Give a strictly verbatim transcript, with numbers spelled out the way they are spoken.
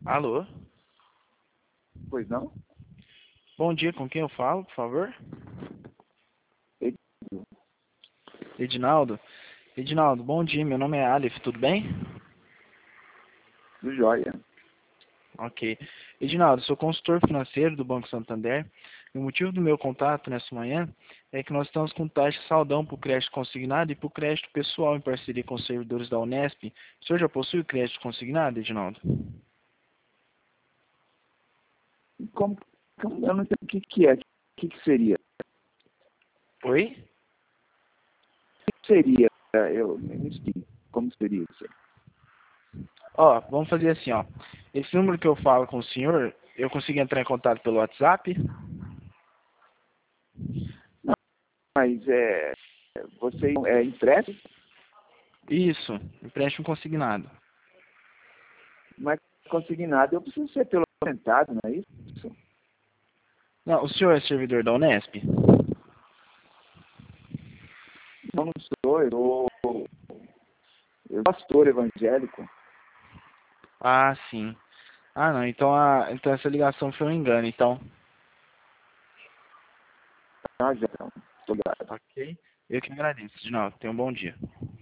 Alô? Pois não? Bom dia, com quem eu falo, por favor? Ele- Edinaldo? Edinaldo, bom dia, meu nome é Aleph, tudo bem? Do Joia. Ok. Edinaldo, sou consultor financeiro do Banco Santander. E o motivo do meu contato nessa manhã é que nós estamos com taxa saldão para o crédito consignado e para o crédito pessoal em parceria com os servidores da Unesp. O senhor já possui crédito consignado, Edinaldo? Como, como- eu não sei o que, que é, o que, que seria. Oi? O que seria? Eu me explico. Como seria isso? Ó, vamos fazer assim, ó. Esse número que eu falo com o senhor, eu consigo entrar em contato pelo WhatsApp? Não, mas é, você é empréstimo, Isso, empréstimo consignado. mas consignado, eu preciso ser pelo sentado, não é isso? Não, o senhor é servidor da Unesp? Não, não sou, eu sou eu sou pastor evangélico. Ah, sim. Ah, não, então, a, então essa ligação foi um engano, então. Tá, já, obrigado. Ok. Eu que agradeço, Edinaldo. Tenha um bom dia.